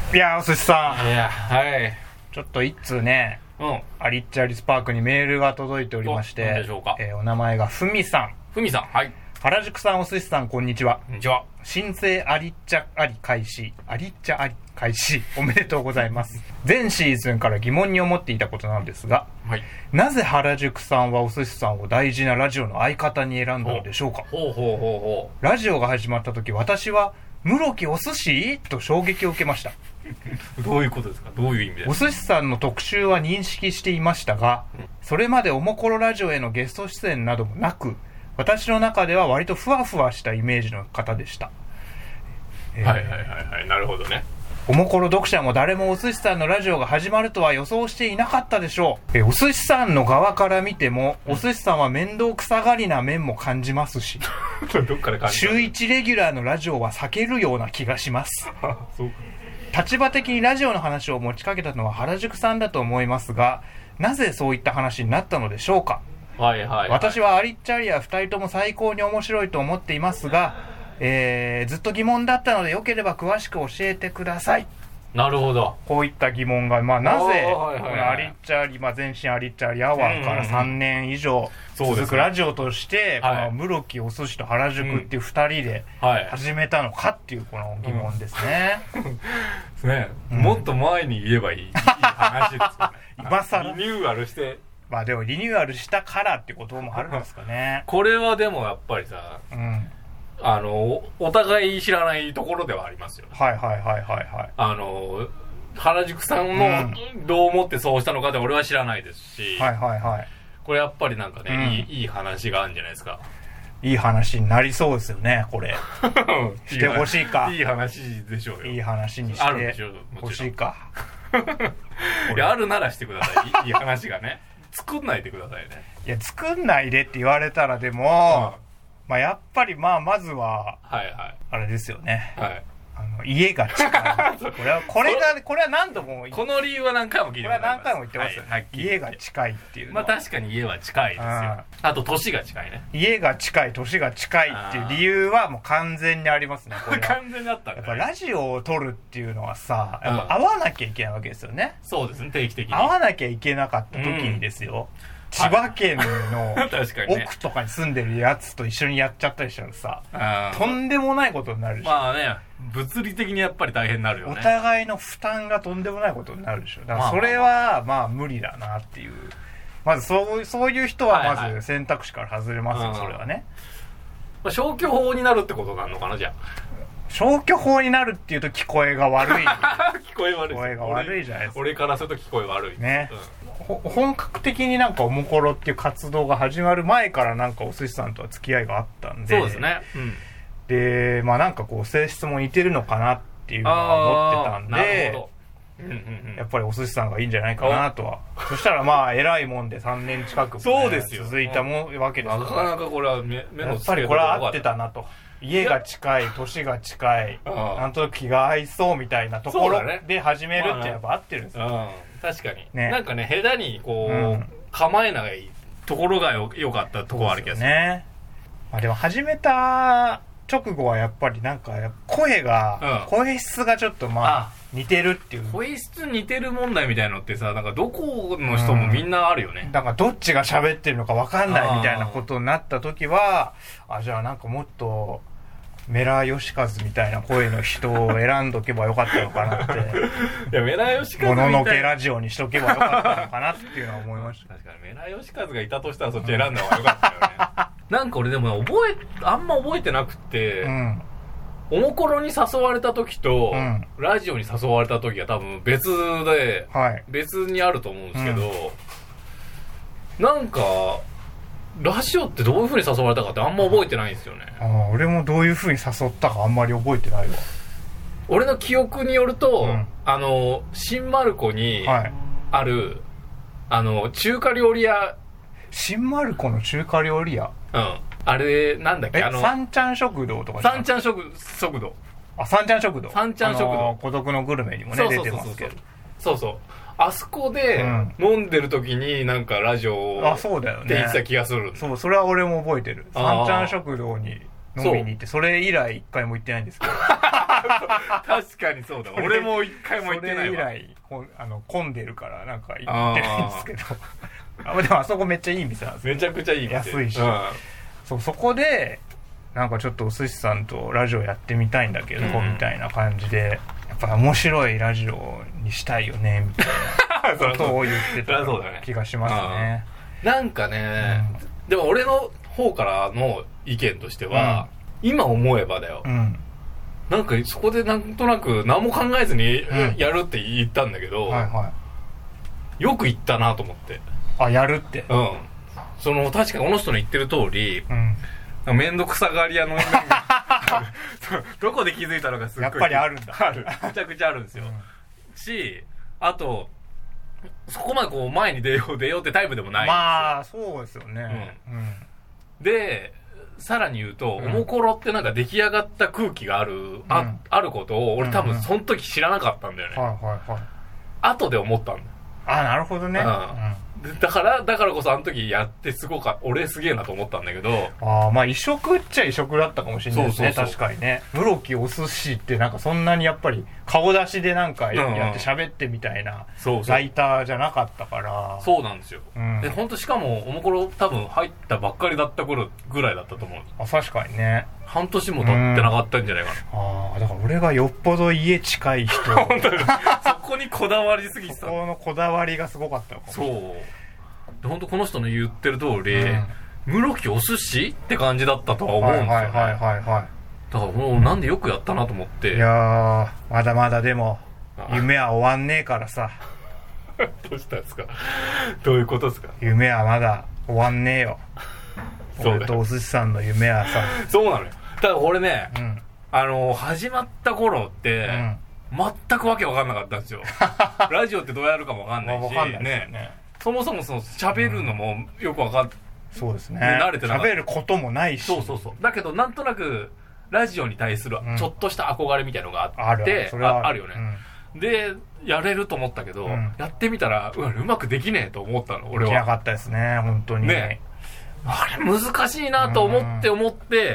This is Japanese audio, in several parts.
いやお寿司さん、 いや、はい。 ちょっと一通ね、アリッチアリスパークにメールが届いておりまして、 何でしょうか。 お名前がふみさん。 ふみさん、はい。 原宿さん、お寿司さん、こんにちは。 こんにちは。 新生アリッチャアリ開始、アリッチャアリ開始、おめでとうございます。前シーズンから疑問に思っていたことなのですが、 はい。 なぜ原宿さんはお寿司さんを大事なラジオの相方に選んだのでしょうか。ラジオが始まった時、私は室木お寿司と衝撃を受けました。 どういうことですか？どういう意味ですか？ お寿司さんの特集は認識していましたが、それまでおもころラジオへのゲスト出演などもなく、私の中では割とふわふわしたイメージの方でした。 はいはいはいはい、なるほどね。 おもころ読者も誰もお寿司さんのラジオが始まるとは予想していなかったでしょう。お寿司さんの側から見ても、お寿司さんは面倒くさがりな面も感じますし、 どっから感じ週1レギュラーのラジオは避けるような気がします。 そう立場的にラジオの話を持ちかけたのは原宿さんだと思いますが、なぜそういった話になったのでしょうか。 はいはいはい、 私はアリッチャリア2人とも最高に面白いと思っていますが、ずっと疑問だったのでよければ詳しく教えてください。 なるほど。 こういった疑問が、なぜ、 はいはいはい、 アリッチャリ、前身アリッチャリアワーから3年以上続くラジオとして、この室木お寿司と原宿っていう2人で始めたのかっていうこの疑問ですね。 ね、もっと前に言えばいい話ですよね。 今更リニューアルして。 でもリニューアルしたからってこともあるんですかね。 これはでもやっぱりさ、お互い知らないところではありますよね。 はいはいはいはいはい。 原宿さんのどう思ってそうしたのかで俺は知らないですし、 はいはいはい。 これやっぱりなんかね、いい話があるんじゃないですか。 いい話になりそうですよね、これ。してほしいか。 いい話でしょうよ。 いい話にしてほしいか。 いや、あるならしてください。いい話がね。作んないでくださいね。いや、作んないでって言われたらでも、やっぱりまずは、あれですよね。はい。家が近い。これは何度もこの理由は何回も聞いてます。 これは何回も言ってますよ。家が近いっていうのは。 確かに家は近いですよ。あと年が近いね。 家が近い、年が近いっていう理由はもう完全にありますね。 完全にあったんだね。 やっぱラジオを撮るっていうのはさ、やっぱ会わなきゃいけないわけですよね。 そうですね、定期的に。 会わなきゃいけなかった時にですよ。千葉県の奥とかに住んでるやつと一緒にやっちゃったりしたらさ、とんでもないことになるでしょ。 まあね、物理的にやっぱり大変になるよね。 お互いの負担がとんでもないことになるでしょ。だからそれは無理だなっていう。まずそういう人はまず選択肢から外れますよ、それはね。 消去法になるってことなのかな、じゃあ。 消去法になるっていうと聞こえが悪い。 聞こえ悪い。 聞こえが悪いじゃないですか。 俺からすると聞こえ悪い。 ね。本格的になんかおもころっていう活動が始まる前からなんかお寿司さんとは付き合いがあったんで。 そうですね。 で、なんかこう性質も似てるのかなっていうのは思ってたんで、 なるほど。やっぱりお寿司さんがいいんじゃないかなとは。そしたら偉いもんで3年近くも続いたわけですから。 なかなかこれは目のやっぱりこれは合ってたなと。家が近い、年が近い、なんとなく気が合いそうみたいなところで始めるってやっぱ合ってるんですよ。 確かに。なんかね、下手にこう、構えないところが良かったところある気がする。 ね。でも始めた直後はやっぱりなんか声質がちょっと似てるっていう。 声質似てる問題みたいなのってさ、なんかどこの人もみんなあるよね。 だからどっちが喋ってるのか分かんないみたいなことになった時は、じゃあなんかもっと、メラヨシカズみたいな声の人を選んどけばよかったのかなって。 いや、メラヨシカズみたいな。もののけラジオにしとけばよかったのかなっていうのは思いました。 確かに、メラヨシカズがいたとしたらそっち選んだ方がよかったよね。なんか俺でもあんま覚えてなくて、おもころに誘われた時と、ラジオに誘われた時が多分別で、別にあると思うんですけど、なんか、ラジオってどういう風に誘われたかってあんま覚えてないんですよね。 俺もどういう風に誘ったかあんまり覚えてないわ。 俺の記憶によると、新丸子にある、中華料理屋。 新丸子の中華料理屋？ あれ、なんだっけ、 三ちゃん食堂とか三ちゃん食堂。 三ちゃん食堂。 三ちゃん食堂。 孤独のグルメにもね、出てますけど。 そうそう。あそこで飲んでる時になんかラジオって言ってた気がする。 そう、それは俺も覚えてる。三ちゃん食堂に飲みに行って、それ以来一回も行ってないんですけど確かにそうだ俺も一回も行ってないわ。 それ以来混んでるからなんか行ってないんですけどでもあそこめっちゃいい店なんですよ。 めちゃくちゃいい店、 安いし、そこでなんかちょっとお寿司さんとラジオやってみたいんだけど、みたいな感じで、やっぱ面白いラジオにしたいよねみたいなことを言ってた気がしますね。 なんかね、でも俺の方からの意見としては、今思えばだよ、なんかそこでなんとなく何も考えずにやるって言ったんだけど、よく言ったなと思って。 やるって、 その確かこの人の言ってる通り、めんどくさがり屋のどこで気づいたのかすごいやっぱりあるんだ。 めちゃくちゃあるんですよ、し、あとそこまでこう前に出ようってタイプでもないんですよ。 まあそうですよね、 でさらに言うと、おもころってなんか出来上がった空気がある、あることを俺多分その時知らなかったんだよね、後で思ったんだ。 なるほどね、 だからこそあの時やって俺すげえなと思ったんだけど、 まあ異色っちゃ異色だったかもしれないですね。確かにね、室木お寿司ってなんかそんなにやっぱり顔出しでなんかやって喋ってみたいなライターじゃなかったから。 そうなんですよ、で本当しかもおもころ多分入ったばっかりだった頃ぐらいだったと思う。 確かにね、 半年も経ってなかったんじゃないかな。 だから俺がよっぽど家近い人本当にそこにこだわりすぎてた。 そこのこだわりがすごかったのかもしれない。 そうで本当この人の言ってる通り、室木お寿司って感じだったとは思うんですよね。だからもうなんでよくやったなと思って。 いやー、まだまだでも夢は終わんねえからさどうしたんですか、どういうことですか。 夢はまだ終わんねえよ俺とお寿司さんの夢はさ。 そうなのよ。ただ俺ね、始まった頃って、全くわけわかんなかったんですよラジオってどうやるかもわかんないし、ね、そもそも喋るのもよくわかんない、 そうですね、 慣れてなかった。 喋ることもないし。 そうだけどなんとなくラジオに対するちょっとした憧れみたいのがあってあるよね、でやれると思ったけど、やってみたらうまくできねえと思ったの俺は。 できなかったですね本当にね。あれ難しいなと思ってもう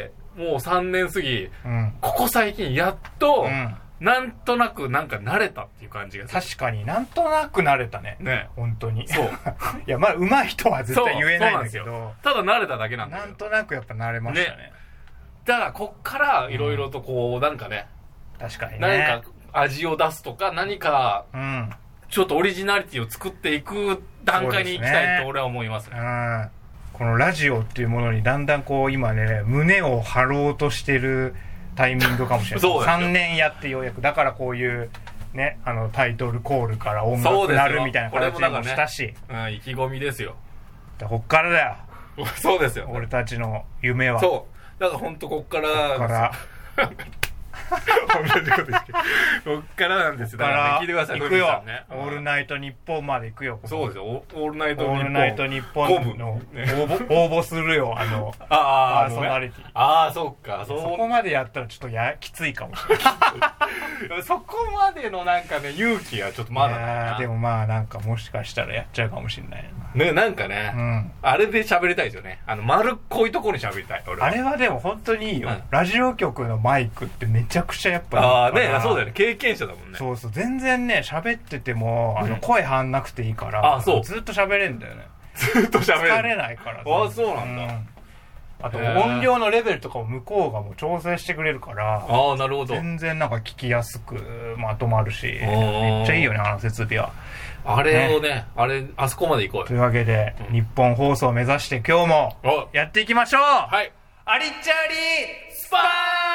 3年過ぎ、ここ最近やっと、なんとなくなんか慣れたっていう感じがする。 確かになんとなく慣れたね。本当に。そういやまあ上手い人は絶対言えないんだけど、 ただ慣れただけなんだよ。 なんとなくやっぱ慣れましたね。 だからこっからいろいろとこうなんかね、 確かにね、 何か味を出すとか何かちょっとオリジナリティを作っていく段階に行きたいと俺は思いますね。 このラジオっていうものにだんだんこう今ね胸を張ろうとしてるタイミングかもしれない3年やってようやく。だからこういうねタイトルコールから音楽なるみたいな形もしたし、 意気込みですよ。 こっからだよ。 そうですよ、 俺たちの夢は。 そうだから本当こっから同じこと言ってこっからなんですよ。だから聞いてください。 行くよ、オールナイトニッポンまで行くよ。 そうですよ、オールナイトニッポンの応募するよパーソナリティ。 そっか、 そこまでやったらちょっときついかもしれないそこまでのなんかね勇気はちょっとまだな。 でもまあなんかもしかしたらやっちゃうかもしれないね。なんかね、あれで喋りたいですよね。丸っこいところに喋りたい。 あれはでも本当にいいよ、ラジオ局のマイクってめちゃくちゃやっぱそうだよね、経験者だもんね。 そう全然ね喋ってても声張んなくていいからずっと喋れるんだよね。 ずっと喋れる、 疲れないから。 そうなんだ。 あと音量のレベルとかも向こうがもう調整してくれるから、 なるほど、 全然なんか聞きやすくまとまるし、めっちゃいいよね設備は。 あれをね、あそこまで行こうよ。 というわけで、日本放送を目指して今日もやっていきましょう。 はい、 アリッチャリスパー。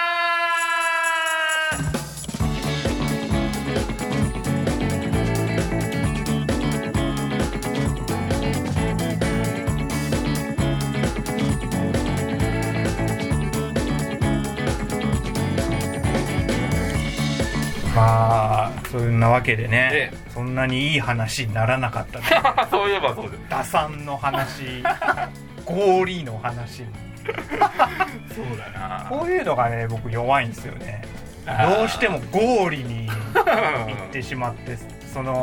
まあそんなわけでね、そんなにいい話にならなかったねそういえばそうです。 打算の話合理の話そうだな。 こういうのがね僕弱いんですよね。どうしても合理にいってしまって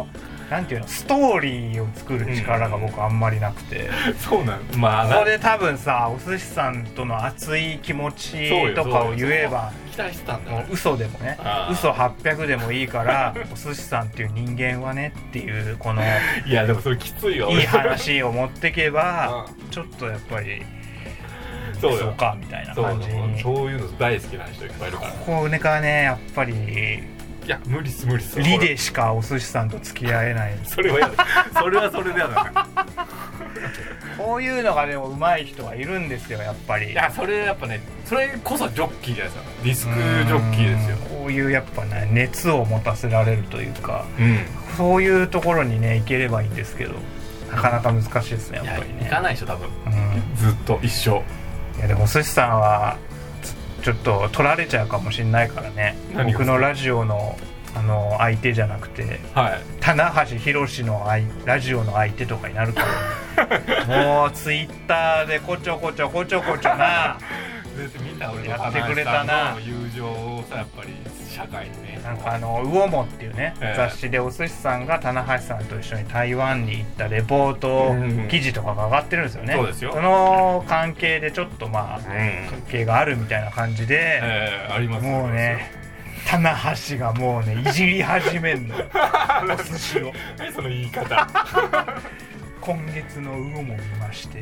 なんていうの、ストーリーを作る力が僕あんまりなくて、 そうなん、まあここで多分さ、お寿司さんとの熱い気持ちとかを言えば、 期待してたんだ、 もう嘘でもね、嘘800でもいいからお寿司さんっていう人間はねっていう、このいやでもそれきついよ、 いい話を持ってけばちょっとやっぱりそうかみたいな感じに、 そういうの大好きな人いっぱいいるから、 ここがねやっぱり、 いや無理っすリでしかお寿司さんと付き合えない。 それは嫌だそれはそれで嫌だこういうのがでも上手い人はいるんですよやっぱり。 いやそれやっぱね、それこそジョッキーじゃないですか、ディスクジョッキーですよ。 こういうやっぱね熱を持たせられるというか、 うんそういうところにね行ければいいんですけど、なかなか難しいですねやっぱりね。 行かないでしょ多分、 うん、 ずっと一生。 いやでもお寿司さんはちょっと取られちゃうかもしれないからね。僕のラジオの相手じゃなくて、 はい、 棚橋宏のラジオの相手とかになるからねもうツイッターでこちょこちょなみんな俺やってくれたな、 友情をさやっぱり社会にね、 なんか魚もっていうね、雑誌でお寿司さんが棚橋さんと一緒に台湾に行ったレポート記事とかが上がってるんですよね。 そうですよ。 その関係でちょっとまあ、関係があるみたいな感じで、 ありますもうね棚橋がもうねいじり始めんのお寿司を。 その言い方今月の魚も見まして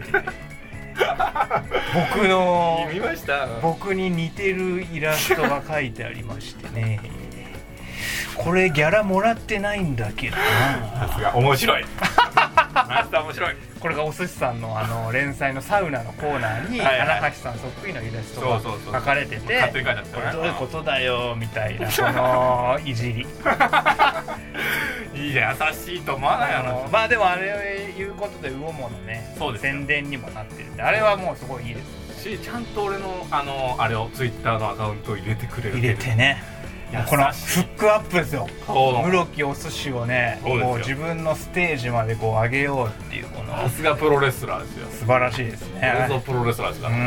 見ました。 僕に似てるイラストが書いてありましてねこれギャラもらってないんだけどな。 さすが面白いマスター面白い。 これがお寿司さんの連載のサウナのコーナーに棚橋さんそっくりのイラストが書かれてて、これどういうことだよみたいなこのいじりいいや優しいと思わないの。 まあでもあれいうことで魚ものね宣伝にもなってるんで、あれはもうすごいいいですし、ちゃんと俺のあれをツイッターのアカウントを入れてくれる。 入れてね、このフックアップですよ。室木お寿司をねもう自分のステージまでこう上げようっていう、このさすがプロレスラーですよ。 素晴らしいですね。 これぞプロレスラーですから。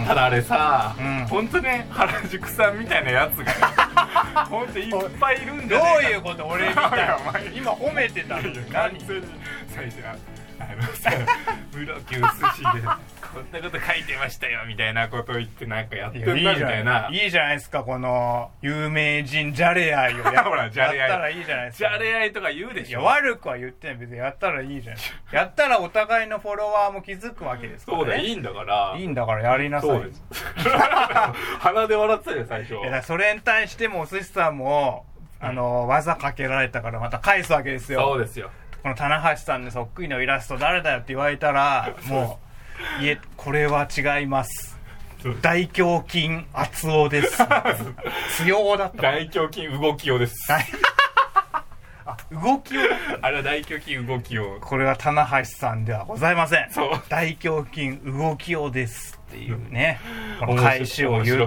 ただあれさ、本当ね原宿さんみたいなやつが本当いっぱいいるんだよ。 どういうこと？俺みたい今褒めてたのに完全に最初はさ室木お寿司でこんなこと書いてましたよみたいなことを言ってなんかやってんだみたいな。 いいじゃないですか、この有名人じゃれ合いをやほらじゃれ合いったらいいじゃないですか。 じゃれ合いとか言うでしょ。 いや悪くは言ってない、別にやったらいいじゃないですか。やったらお互いのフォロワーも気づくわけですからね。 そうだ、いいんだからいいんだからやりなさい。そうです鼻で笑ってたよ最初。 いやそれに対してもお寿司さんも技かけられたからまた返すわけですよ。 そうですよ。 この棚橋さんのそっくりのイラスト誰だよって言われたらもういえこれは違います、大胸筋厚尾です強尾だった。 大胸筋動きよですあ、動きをあれは大胸筋動きを。 これは棚橋さんではございません。 そう大胸筋動きをですっていうね、この返しを言って、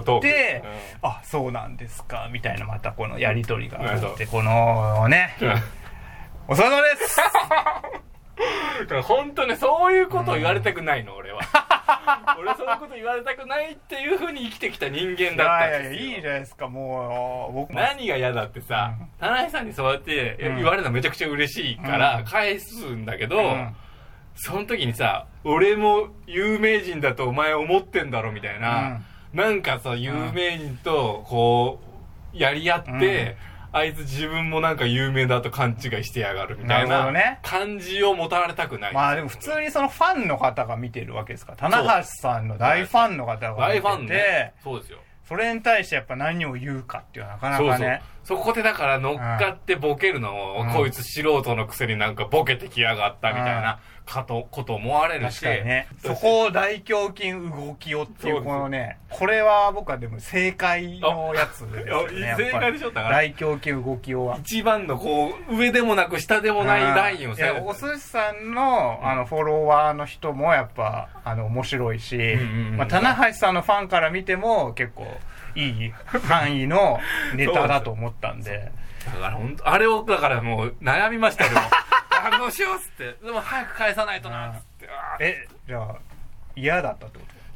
あ、そうなんですかみたいな、またこのやり取りがあって、このねお疲れ様です本当ね、そういうことを言われたくないの、俺は。俺はそういうこと言われたくないっていう風に生きてきた人間だったんですよ。 いやいじゃないですか、もう僕も。 何が嫌だってさ、棚橋さんにそうやって言われるのはめちゃくちゃ嬉しいから返すんだけど、その時にさ、俺も有名人だとお前思ってんだろみたいな、なんかさ、有名人とこうやり合って、あいつ自分もなんか有名だと勘違いしてやがるみたいな感じを持たれたくない。 まあでも普通にそのファンの方が見てるわけですから、棚橋さんの大ファンの方が見てて、 大ファンね。そうですよ。 それに対してやっぱ何を言うかっていうのはなかなかね。 そこでだから乗っかってボケるのを、こいつ素人のくせになんかボケてきやがったみたいなこと思われるし。 確かにね。そこを大胸筋動きをっていうこのね、これは僕はでも正解のやつですよね。 正解でしょ。だから大胸筋動きをは。 一番のこう、上でもなく下でもないラインをさ。お寿司さんのフォロワーの人もやっぱ面白いし、棚橋さんのファンから見ても結構、いい範囲のネタだと思ったんで。 だから本当あれをだからもう悩みましたよ。どうしようっつって、でも早く返さないとなっつって。 じゃあ嫌だったってこと？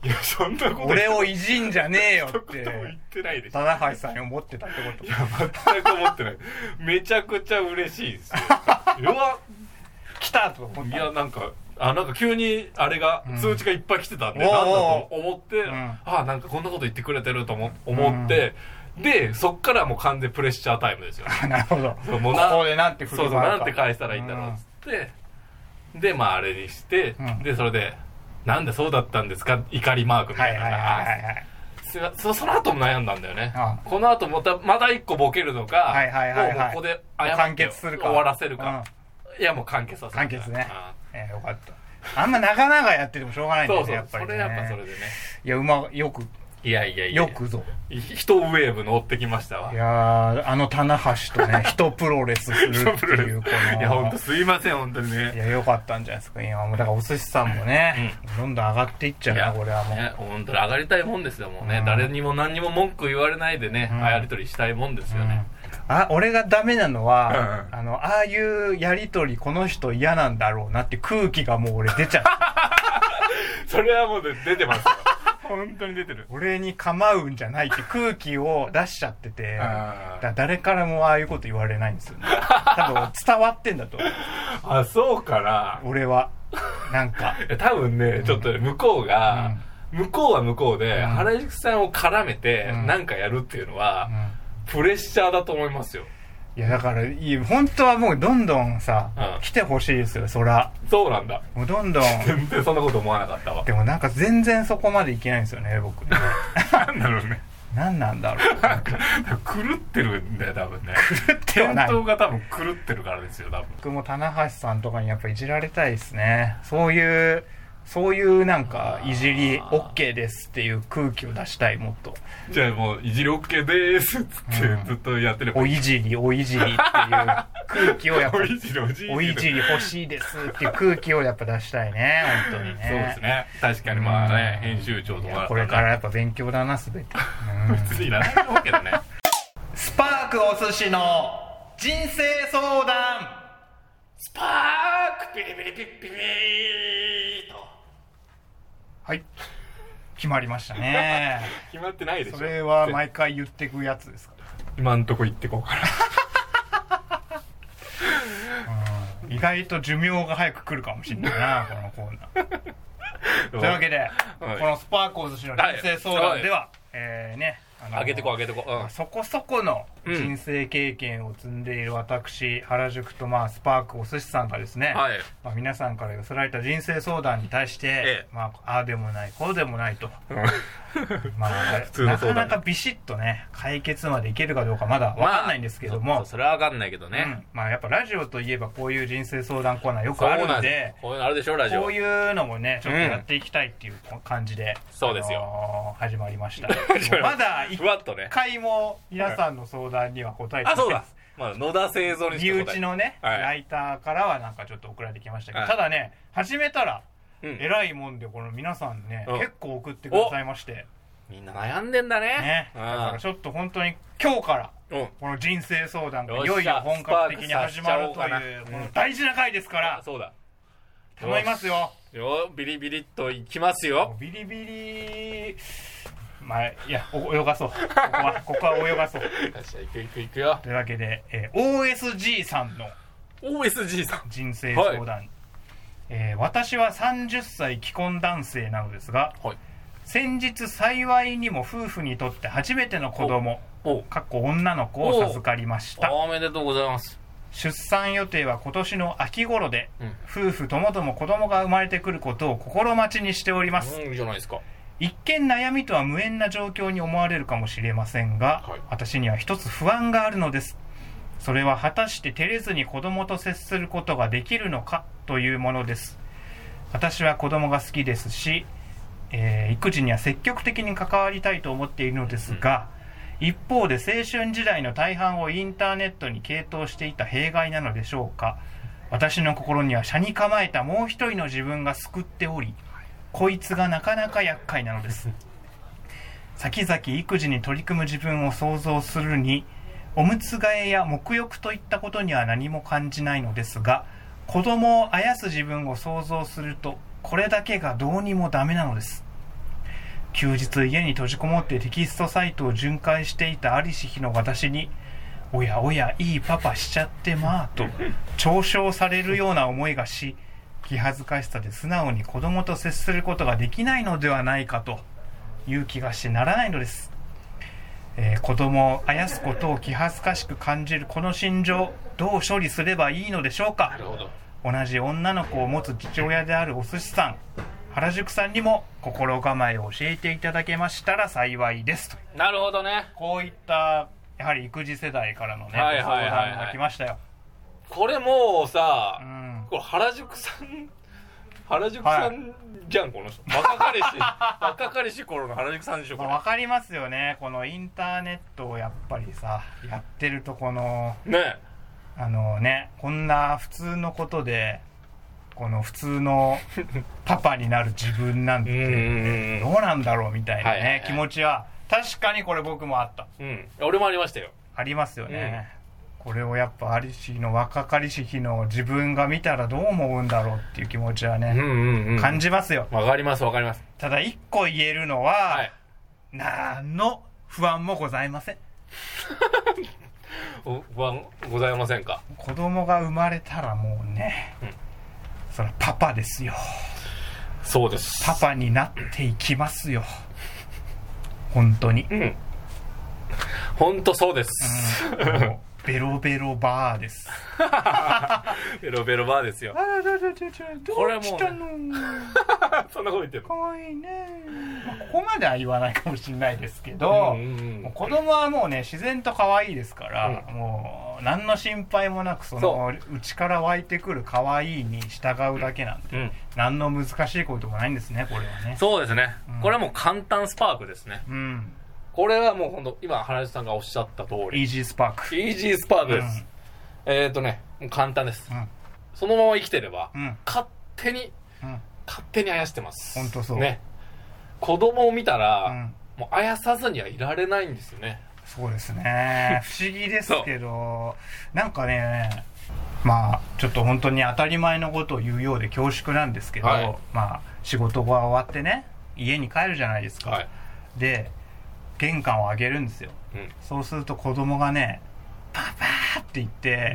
いやそんなこと俺をいじんじゃねえよって一言も言ってないでしょ。 棚橋さんに思ってたってこと。 いや全く思ってない。めちゃくちゃ嬉しいですよ。うわ来たと思った。 いやなんか急にあれが、通知がいっぱい来てたんで、なんだと思って、なんかこんなこと言ってくれてると思って、でそっからもう完全プレッシャータイムですよ。 なるほど。 もうここでなんて振る舞うか。 そうなんて返したらいいんだろうっつって、でまああれにして、でそれでなんでそうだったんですか怒りマークみたいな。その後も悩んだんだよね。この後また一個ボケるのか、もうここで完結するか終わらせるか。いやもう完結させる。 完結ね。よかった。あんま長々やっててもしょうがないんだよね。やっぱりね。 それやっぱそれでね。 いやよく。 いやよくぞ。 人ウェーブ乗ってきましたわ。 いや棚橋とね人プロレスするっていうこの。 いや本当すいません本当にね。 いやよかったんじゃないですか。今もうだからお寿司さんもね、どんどん上がっていっちゃうなこれはもう。 本当に上がりたいもんですよもうね。誰にも何にも文句言われないでね、やり取りしたいもんですよね。 俺がダメなのは、ああいうやりとりこの人嫌なんだろうなって空気がもう俺出ちゃう。 それはもう出てますよ。本当に出てる。 俺に構うんじゃないって空気を出しちゃってて、誰からもああいうこと言われないんですよね。多分伝わってんだと思う。 あ、そうかな。 俺はなんか多分ね、ちょっと向こうは向こうで原宿さんを絡めてなんかやるっていうのはプレッシャーだと思いますよ。 いやだから本当はもうどんどんさ、来てほしいですよそら。 そうなんだ。 もうどんどん全然そんなこと思わなかったわ。 でもなんか全然そこまでいけないんですよね僕ね。 なんだろうね。 何なんだろう。 狂ってるんだよ多分ね。 狂ってはない。 本当が多分狂ってるからですよ多分。 僕も棚橋さんとかにやっぱいじられたいですね。そういうなんかいじり OK ですっていう空気を出したいもっと。 じゃあもういじり OK ですっつってずっとやってればいい。 おいじりっていう空気をやっぱおいじり欲しいですっていう空気をやっぱ出したいね本当にね。 そうですね。確かにまあね、編集長とかこれからやっぱ勉強だなすべて。 別にいらないと思うけどね。 スパークお寿司の人生相談。 スパークピリピリピッピピーと。 はい、決まりましたね。 決まってないでしょ。 それは毎回言ってくやつですか。 今んとこ言ってこうかな。 意外と寿命が早く来るかもしれないなこのコーナー。というわけで、このスパークお寿司の人生相談では、 上げてこそこそこの人生経験を積んでいる私原宿とスパークお寿司さんがですね、皆さんから寄せられた人生相談に対して、ああでもないこうでもないとなかなかビシッとね解決までいけるかどうかまだ分かんないんですけども、 それは分かんないけどね、 やっぱラジオといえばこういう人生相談コーナーよくあるんで、 こういうのあるでしょラジオ。 こういうのもねちょっとやっていきたいっていう感じで、 そうですよ、 始まりました。まだ一回も皆さんの相談には答えてないです。 そうだ、野田製造に身内のね、ライターからはなんかちょっと送られてきましたけど、ただね始めたらえらいもんでこの皆さんね結構送ってくださいまして、 みんな悩んでんだね。 だからちょっと本当に今日からこの人生相談がいよいよ本格的に始まるというこの大事な回ですから、 そうだ頼みますよ。 ビリビリっといきますよ。 ビリビリいや泳がそう。ここは泳がそう。 いくよ。 というわけで、OSG さんの人生相談、私は30歳既婚男性なのですが、先日幸いにも夫婦にとって初めての子供女の子を授かりました。 おめでとうございます。 出産予定は今年の秋頃で、夫婦ともども子供が生まれてくることを心待ちにしております。 いいじゃないですか。 一見悩みとは無縁な状況に思われるかもしれませんが、私には一つ不安があるのです。それは果たして照れずに子供と接することができるのかというものです。私は子供が好きですし、育児には積極的に関わりたいと思っているのですが、一方で青春時代の大半をインターネットに傾倒していた弊害なのでしょうか。私の心には斜に構えたもう一人の自分が救っており、こいつがなかなか厄介なのです。先々育児に取り組む自分を想像するに、おむつ替えや沐浴といったことには何も感じないのですが、子供をあやす自分を想像するとこれだけがどうにもダメなのです。 休日家に閉じこもってテキストサイトを巡回していたありし日の私に、おやおやいいパパしちゃってまあと嘲笑されるような思いがし、気恥ずかしさで素直に子供と接することができないのではないかという気がしてならないのです。子供をあやすことを気恥ずかしく感じるこの心情、どう処理すればいいのでしょうか。同じ女の子を持つ父親であるお寿司さん、原宿さんにも心構えを教えていただけましたら幸いですと。 なるほどね。 こういったやはり育児世代からのね、相談が来ましたよ。 これもうさ、 うん、 これ原宿さんじゃん、この人。若かりし頃の原宿さんでしょ、これ。 わかりますよね。このインターネットをやっぱりさ、やってるとこの、 ね、 こんな普通のことで、この普通のパパになる自分なんてどうなんだろうみたいなね、気持ちは確かにこれ僕もあった。 うん、俺もありましたよ。 ありますよね。これをやっぱありしの若かりし日の自分が見たらどう思うんだろうっていう気持ちはね、感じますよ。 わかります。 ただ一個言えるのは、何の不安もございません。 不安ございませんか。 子供が生まれたらもうね、それはパパですよ。 そうです。 パパになっていきますよ。本当に。 本当そうです。 ベロベロバーです。 ベロベロバーですよ。 これもう、ね、 そんなこと言ってるの。 かわいいね。ここまでは言わないかもしれないですけど、子供はもうね自然と可愛いですから、もう何の心配もなくその内から湧いてくる可愛いに従うだけなんで、何の難しいこともないんですね、これはね。 そうですね。これはもう簡単スパークですね。これはもう本当今原宿さんがおっしゃった通り、 イージースパーク。 イージースパークです。簡単です。そのまま生きてれば、勝手にあやしてます。 本当そう。 ね。子供を見たら、もうあやさずにはいられないんですよね。 そうですね。不思議ですけど、なんかね、まあちょっと本当に当たり前のことを言うようで恐縮なんですけど、まあ仕事が終わってね、家に帰るじゃないですか。で、玄関を開けるんですよ。そうすると子供がね、パパーって言って、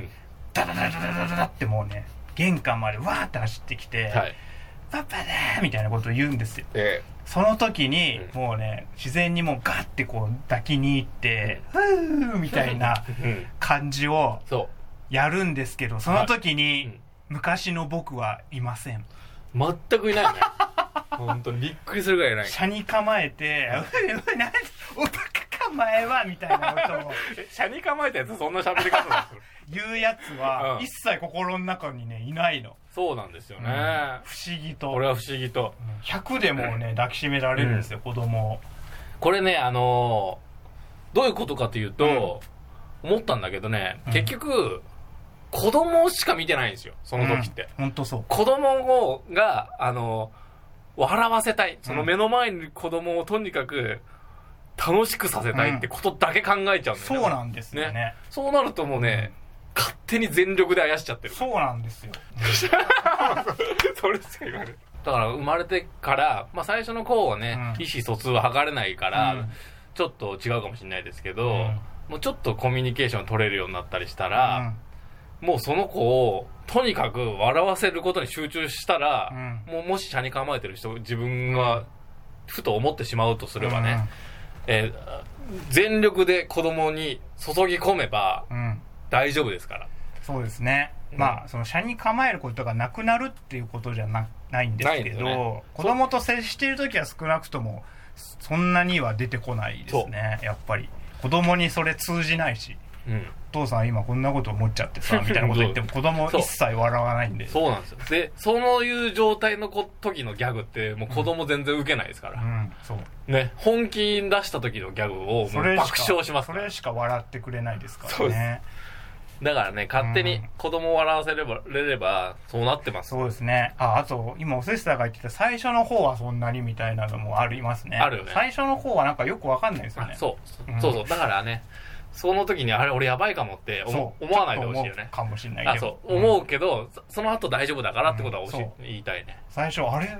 ダダダダダダダってもうね、玄関までわーって走ってきて、パパだーみたいなことを言うんですよ。その時にもうね、自然にもうガッてこう抱きに行って、ふーみたいな感じをやるんですけど、その時に昔の僕はいません。 全くいないね。本当にびっくりするぐらいない。 車に構えて、おバカか前はみたいなことを車に構えたやつそんな喋り方なんですよ。 言うやつは一切心の中にねいないの。 そうなんですよね。 不思議と。 俺は不思議と。 100でもね抱きしめられるんですよ、子供を。 これねどういうことかというと、思ったんだけどね、結局子供しか見てないんですよ、その時って。 本当そう。 子供が笑わせたい、その目の前に子供をとにかく楽しくさせたいってことだけ考えちゃうんだよね。 そうなんですよね。 そうなるともうね、勝手に全力であやしちゃってる。 そうなんですよ。 それしか言われる。だから生まれてから、まあ最初の子はね、意思疎通は図れないから、ちょっと違うかもしれないですけど、もうちょっとコミュニケーション取れるようになったりしたら、もうその子をとにかく笑わせることに集中したら、もし車に構えてる人、自分がふと思ってしまうとすればね、全力で子供に注ぎ込めば大丈夫ですから。 そうですね。まあその車に構えることがなくなるっていうことじゃないんですけど、子供と接している時は少なくともそんなには出てこないですね。やっぱり子供にそれ通じないし、お父さん今こんなこと思っちゃってさみたいなこと言っても子供一切笑わないんで。 そうなんですよ。でそういう状態の時のギャグってもう子供全然受けないですから、そうね、本気出した時のギャグをもう爆笑しますから。 それしか笑ってくれないですからね。 だからね、勝手に子供を笑わせればそうなってます。 そうですね。あと今おせっさが言ってた最初の方はそんなにみたいなのもありますね。 あるよね。 最初の方はなんかよくわかんないですよね。 そうだからね、その時にあれ俺やばいかもって思わないでほしいよね。 かもしれないけど。 思うけど、その後大丈夫だからってことは言いたいね。 最初あれ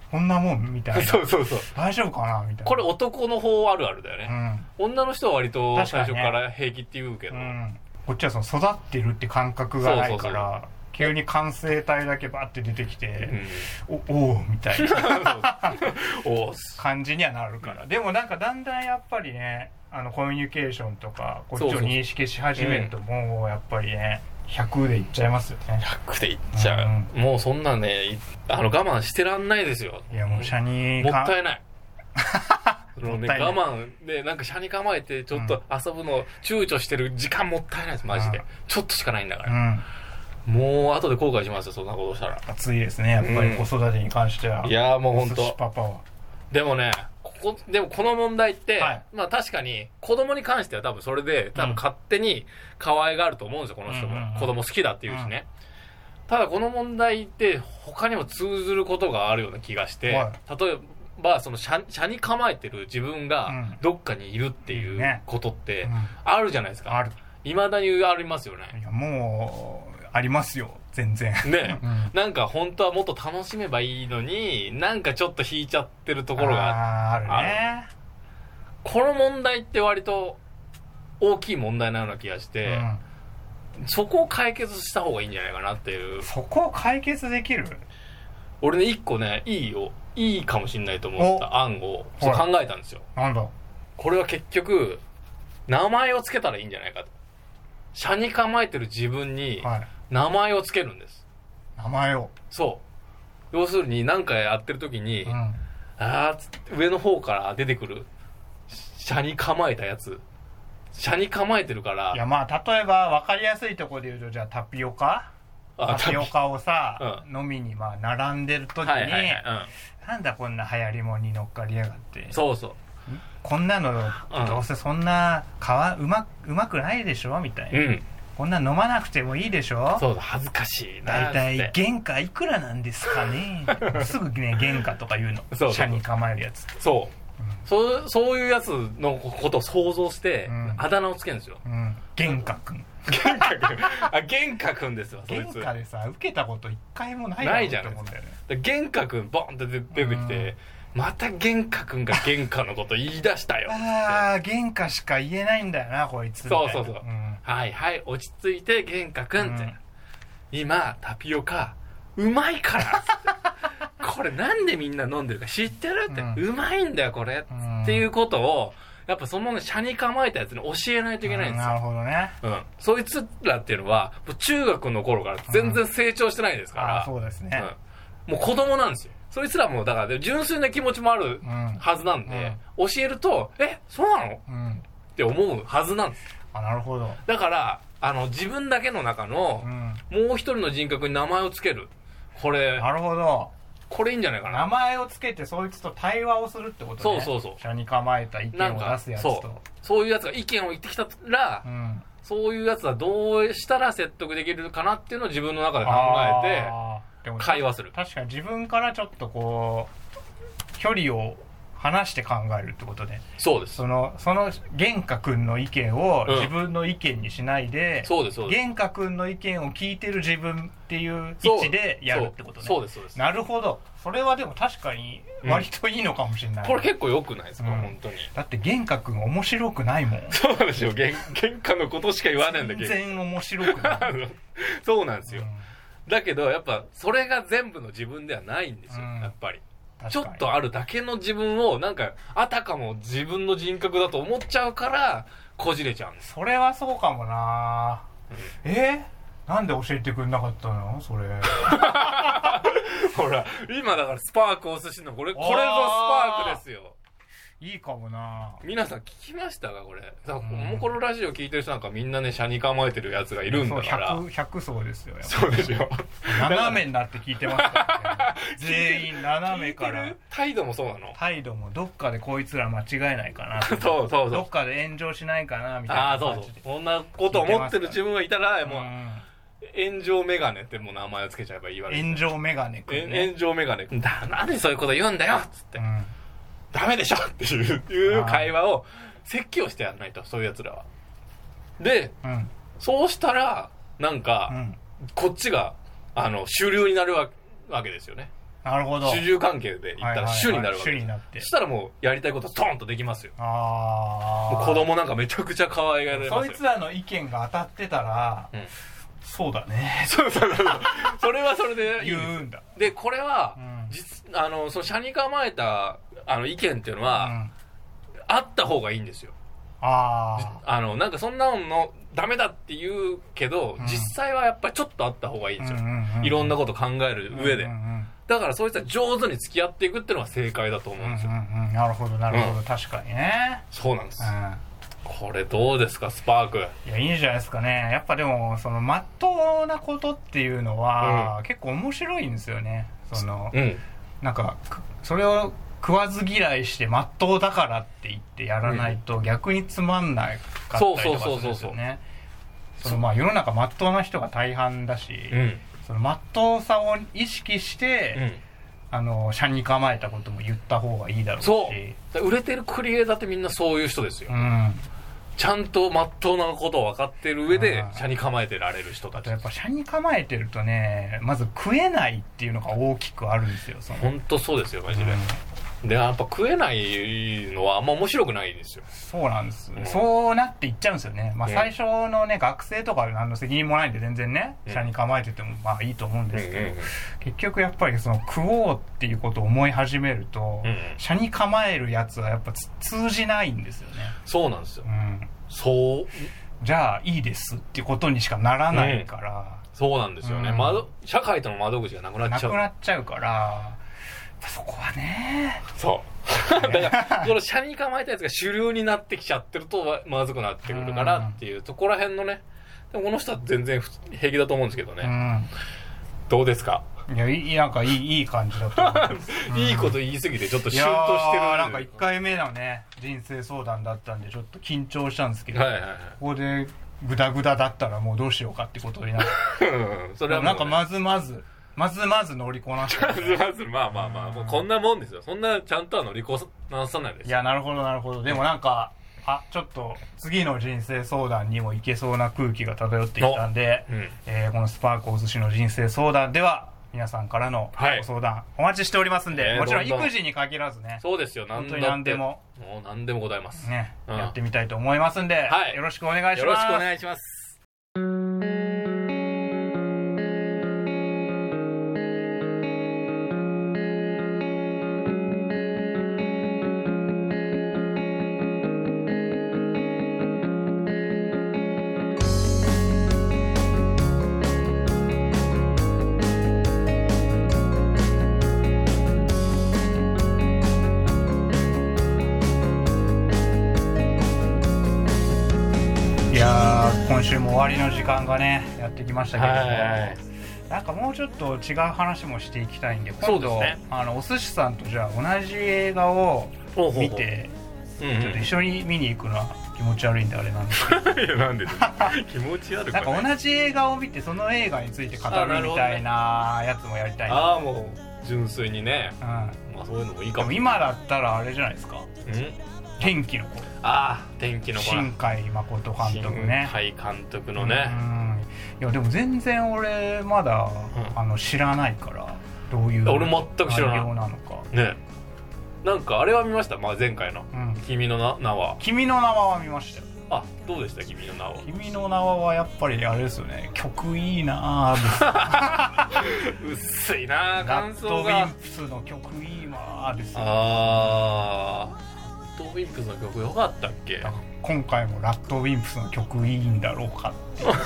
こんなもんみたいな。 そうそうそう。 大丈夫かなみたいな。 これ男の方あるあるだよね。女の人は割と最初から平気って言うけど。 こっちはその育ってるって感覚がないから、急に完成体だけバッて出てきて、おおみたいな感じにはなるから。でもなんかだんだんやっぱりね、コミュニケーションとかこっちを認識し始めるともうやっぱりね、100でいっちゃいますよね。 100でいっちゃう。もうそんなね、我慢してらんないですよ。 いやもう車にもったいない。我慢でなんか車に構えてちょっと遊ぶの躊躇してる時間もったいないですマジで。ちょっとしかないんだから。もう後で後悔しますよ、そんなことしたら。 熱いですね、やっぱり子育てに関しては。 いやもう本当。 パパは。 でもね、でもこの問題って、まあ確かに子供に関しては多分それで多分勝手に可愛がると思うんですよ、この人も。子供好きだっていうしね。ただこの問題って他にも通ずることがあるような気がして、例えばその車に構えてる自分がどっかにいるっていうことってあるじゃないですか。未だにありますよね。 いやもうありますよ、全然ね、なんか本当はもっと楽しめばいいのになんかちょっと引いちゃってるところがあるね。 この問題って割と大きい問題なような気がして、そこを解決した方がいいんじゃないかなっていう。 そこを解決できる？ 俺ね、一個ね、いいかもしんないと思った案を考えたんですよ。 なんだ？ これは結局名前をつけたらいいんじゃないかと。車に構えてる自分に名前をつけるんです。 名前を？ そう。要するに何かやってる時に、上の方から出てくる車に構えたやつ。車に構えてるから。 いやまあ例えば分かりやすいところで言うと、じゃあタピオカをさ、飲みにまあ並んでる時に、なんだこんな流行りもんに乗っかりやがって。 そうそう。 こんなのどうせそんなうまくないでしょみたいな。こんな飲まなくてもいいでしょ。 そうだ、恥ずかしいな。 だいたい原価いくらなんですかね。すぐね、原価とか言うの。車に構えるやつ。 そういうやつのことを想像して、あだ名をつけるんですよ。 原価くん。 原価くんですよ、そいつ。 原価でさ、受けたこと一回もないじゃん。原価くん、ボンって出てきて、また原価くんが原価のこと言い出したよ。 原価しか言えないんだよな、こいつ。 そう。はいはい、落ち着いて原価くんって。今、タピオカ、うまいからこれなんでみんな飲んでるか知ってるって。うまいんだよ、これ。っていうことを、やっぱその車に構えたやつに教えないといけないんですよ。 なるほどね。 そいつらっていうのは、中学の頃から全然成長してないですから。 そうですね。 もう子供なんですよ。そいつらもだから純粋な気持ちもあるはずなんで、教えると、そうなのって思うはずなんです。 なるほど。 だから自分だけの中のもう一人の人格に名前をつける。これ。 なるほど。 これいいんじゃないかな。 名前をつけてそいつと対話をするってことね。 そう。 車に構えた意見を出すやつと。 そういうやつが意見を言ってきたら、そういうやつはどうしたら説得できるかなっていうのを自分の中で考えて会話する。 確かに自分からちょっとこう距離を離して考えるってことで。 そうです。 その玄華君の意見を自分の意見にしないで、玄華君の意見を聞いてる自分っていう位置でやるってことね。 そうです。 なるほど。それはでも確かに割といいのかもしれない。 これ結構良くないですか、本当に。 だって玄華君面白くないもん。 そうなんですよ。玄華のことしか言わないんだけど。 全然面白くない。 そうなんですよ。だけどやっぱそれが全部の自分ではないんですよ、やっぱり。ちょっとあるだけの自分をなんかあたかも自分の人格だと思っちゃうからこじれちゃうんです。 それはそうかもな。なんで教えてくれなかったのそれ。 ほら今だからスパーク押すしのこれぞスパークですよ。 いいかもな。 皆さん聞きましたかこれ。おもころラジオ聞いてる人なんかみんなね車に構えてるやつがいるんだから。 100層ですよ。 そうでしょ。 斜めになって聞いてますからね。全員斜めから。 態度もそうなの？ 態度もどっかでこいつら間違えないかな。 そう。 どっかで炎上しないかなみたいな感じで。 そんなこと思ってる自分がいたらもう炎上メガネってもう名前をつけちゃえばいいわけです。 炎上メガネくんね。 炎上メガネくん。なんでそういうこと言うんだよっつって。ダメでしょっていう会話を説教してやらないと、そういうやつらは。で、そうしたらなんか、こっちが主流になるわけですよね。 なるほど。 主従関係で言ったら主になるわけです。 主になって。 そしたらもうやりたいことストーンとできますよ。 ああ。 もう子供なんかめちゃくちゃ可愛がられますよ。 そいつらの意見が当たってたら、そうだね。 そう。それはそれで言うんだ。 で、これは、その車に構えた意見っていうのは、あった方がいいんですよ。なんかそんなのダメだって言うけど、実際はやっぱりちょっとあった方がいいんですよ。いろんなこと考える上で。だからそいつは上手に付き合っていくっていうのが正解だと思うんですよ。 なるほど、なるほど。確かにね。 そうなんです。これどうですか、スパーク。 いや、いいんじゃないですかね。やっぱでも、まっとうなことっていうのは、結構面白いんですよね。なんか、それを食わず嫌いしてまっとうだからって言ってやらないと逆につまんないかったりとかするんですよね。世の中まっとうな人が大半だし、まっとうさを意識して、車に構えたことも言った方がいいだろうし。そう。 売れてるクリエイターってみんなそういう人ですよ。ちゃんとまっとうなことを分かってる上で車に構えてられる人たち。 やっぱ車に構えてるとね、まず食えないっていうのが大きくあるんですよ。 本当そうですよ、マジで。で、やっぱ食えないのはあんま面白くないんですよ。 そうなんです。そうなっていっちゃうんですよね。最初のね、学生とか何の責任もないんで全然ね、車に構えててもいいと思うんですけど、結局やっぱり食おうっていうことを思い始めると、車に構えるやつはやっぱ通じないんですよね。 そうなんですよ。 そう。じゃあいいですっていうことにしかならないから。 そうなんですよね。社会との窓口がなくなっちゃう。 なくなっちゃうから、そこはね。 そう。だから、この車に構えたやつが主流になってきちゃってるとまずくなってくるからっていう、そこら辺のね。でもこの人は全然平気だと思うんですけどね。どうですか？ いや、なんかいい感じだと思います。 いいこと言いすぎてちょっとシュンとしてる。 なんか1回目のね、人生相談だったんでちょっと緊張したんですけど、ここでグダグダだったらもうどうしようかってことになって。それはなんかまずまず乗りこなして。 まあ、もうこんなもんですよ。そんなちゃんとは乗りこなさないです。 いや、なるほど。でもなんか、ちょっと次の人生相談にもいけそうな空気が漂ってきたんで、このスパークお寿司の人生相談では、皆さんからのご相談お待ちしておりますんで、もちろん育児に限らずね。 そうですよ、 本当に何でも。 もう何でもございます。 ね、やってみたいと思いますんで、よろしくお願いします。 よろしくお願いします。 今週も終わりの時間がねやってきましたけども、なんかもうちょっと違う話もしていきたいんで、今度お寿司さんとじゃあ同じ映画を見てちょっと一緒に見に行くのは気持ち悪いんであれなんですけど。 いや、なんで気持ち悪くなんか同じ映画を見てその映画について語るみたいなやつもやりたい。 ああ、もう純粋にね。まあそういうのもいいかも。 でも今だったらあれじゃないですか。天気の子。 天気の子。 新海誠監督ね。 新海監督のね。 いやでも全然俺まだ知らないからどういう俺全く知らない内容なのかね。なんかあれは見ました？前回の君の名は。 君の名は見ましたよ。 どうでした君の名は？ 君の名はやっぱりあれですよね。曲いいなぁ。薄いなぁ感想が。 ラッドウィンプスの曲いいなぁですよ。 ラッドウィンプスの曲良かったっけ？ 今回もラッドウィンプスの曲いいんだろうか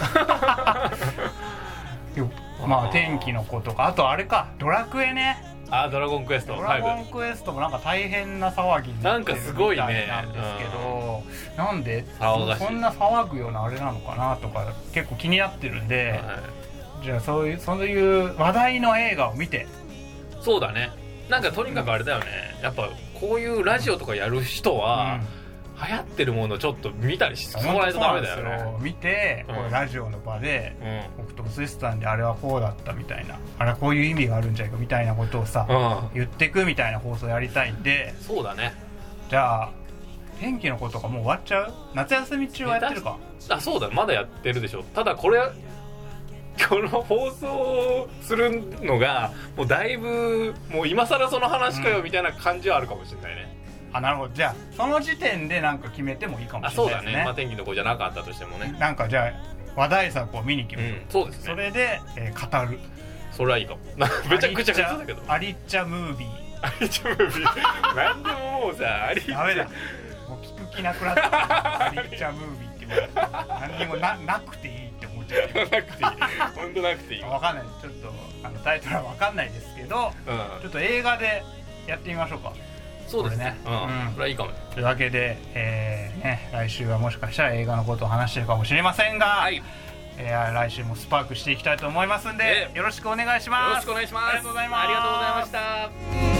ってまあ天気の子とか、あとあれか、ドラクエね。 ドラゴンクエスト。 ドラゴンクエストもなんか大変な騒ぎになってるみたいなんですけど、なんでそんな騒ぐようなあれなのかなとか結構気になってるんで、じゃあそういう話題の映画を見て。 そうだね。なんかとにかくあれだよね。やっぱこういうラジオとかやる人は、流行ってるものをちょっと見たりしてもらえるとダメだよね。 見て、これラジオの場で、僕とお寿司さんであれはこうだったみたいな、あれはこういう意味があるんじゃないかみたいなことをさ、言ってくみたいな放送やりたいんで。 そうだね。 じゃあ天気の子とかもう終わっちゃう？夏休み中はやってるか。 そうだ、まだやってるでしょ。ただこれこの放送するのがもうだいぶもう今更その話かよみたいな感じはあるかもしれないね、 なるほど。じゃあその時点でなんか決めてもいいかもしれないですね。 そうだね、まあ、天気の子じゃなかったとしてもね、 なんかじゃあ話題作を見に行きましょう、 そうですね。それで、語る。 それはいいかも。めちゃくちゃ普通だけど、 アリッチャムービーアリッチャムービー何でももうさ、アリッチャダメだ、もう聞く気なくなったアリッチャムービーって言われて何にも なくていいって思っちゃう。 なくていい、本当なくていい。 分かんない、ちょっとタイトルは分かんないですけど、ちょっと映画でやってみましょうか。 そうですね、それはいいかも。 というわけで、来週はもしかしたら映画のことを話してるかもしれませんが、来週もスパークしていきたいと思いますんで、よろしくお願いします。 よろしくお願いします。 ありがとうございます。 ありがとうございました。